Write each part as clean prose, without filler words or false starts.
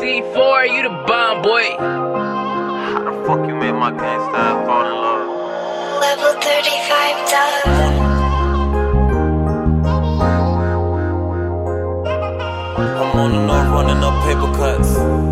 C4, you the bomb, boy. How the fuck you made my gangsta fall in love? Level 35 dub. I'm on the north running up paper cuts.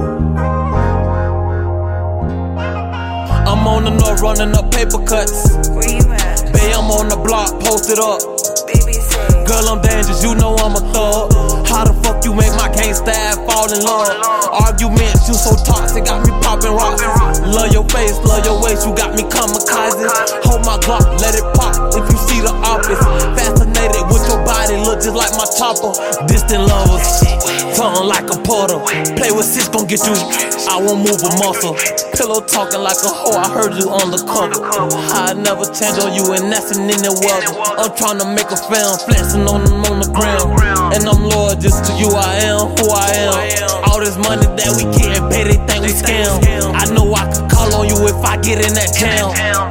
I'm on the north running up paper cuts. Where you at? Bae, I'm on the block, posted up. Baby say. Girl, I'm dangerous, you know I'm a thug. How the fuck you make my gangsta fall in love? Arguments, you so toxic, got me popping rocks. Love your face, love your waist, you got me kamikaze. Hold my Glock, let it pop if you see the office. Fascinated with your body, look just like my chopper. Distant lovers, tongue like a portal. Play with sis, gon' get you, I won't move a muscle. Pillow talking like a hoe, I heard you on the cover. I never change on you and that's an in the weather. I'm tryna make a film, flexing on the ground. And I'm loyal just to you, I am who I am. All this money that we getting, pay they think we scam. I know I could call on you if I get in that jam.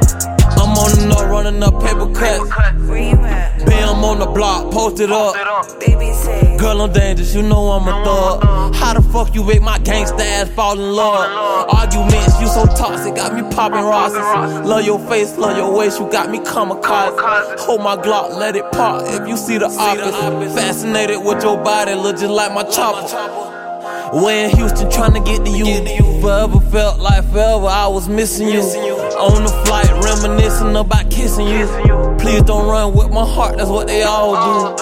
I'm on the north running up paper cuts. Where you at? Bae, I'm on the block, posted up. Baby say. Girl, I'm dangerous, you know I'm a thug. How the fuck you make my gangsta ass fall in love? Arguments, you so toxic, got me popping rocks. Love your face, love your waist, you got me kamikaze. Hold my Glock, let it pop if you see the office. Fascinated with your body, look just like my chopper. Way in Houston tryna get to you. Forever felt like forever, I was missing you. On the flight, reminiscing about kissing you. Please don't run with my heart, that's what they all do.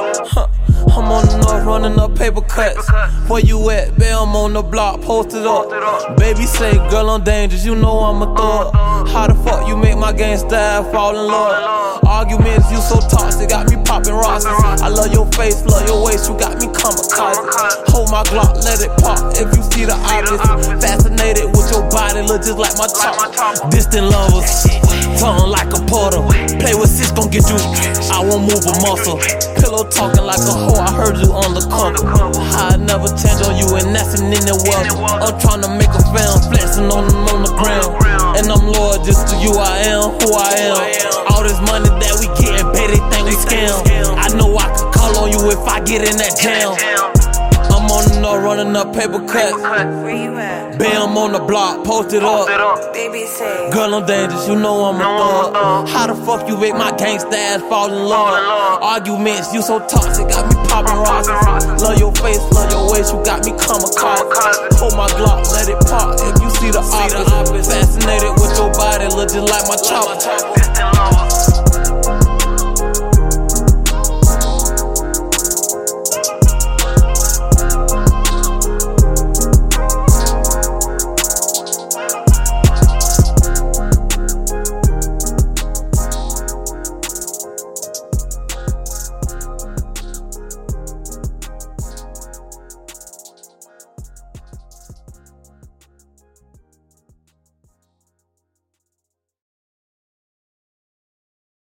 I'm on the north running up paper cuts. Where you at, babe? I'm on the block, posted up. Baby say, girl, I'm dangerous, you know I'm a thug. How the fuck you make my gangsta fall in love? Arguments, you so toxic, got me popping rocks. I love your face, love your waist, you got me kamikaze. Hold my Glock, let it pop if you see the obvious. Fascinated with your body, look just like my chopper. Distant lovers, tongue like a portal. Play with sis, gon' get you, I won't move a muscle. Pillow talking like a hoe, I heard you on the cover. I never change on you and that's an in the weather. I'm tryna make a film, flexing on the ground. And I'm loyal just to you, I am who I am. All this money that we getting, pay they think we scam. I know I could call on you if I get in that jam. I'm on the north running up paper cuts. Where you at? Bae, I'm on the block, posted up. Baby say. Girl, I'm dangerous, you know I'm a thug. How the fuck you make my gangsta ass fall in love? Arguments, you so toxic, got me popping rocks. Love your face, love your waist, you got me kamikaze. Hold my Glock, let it pop if you see the office. Fascinated with your body, look just like my chopper.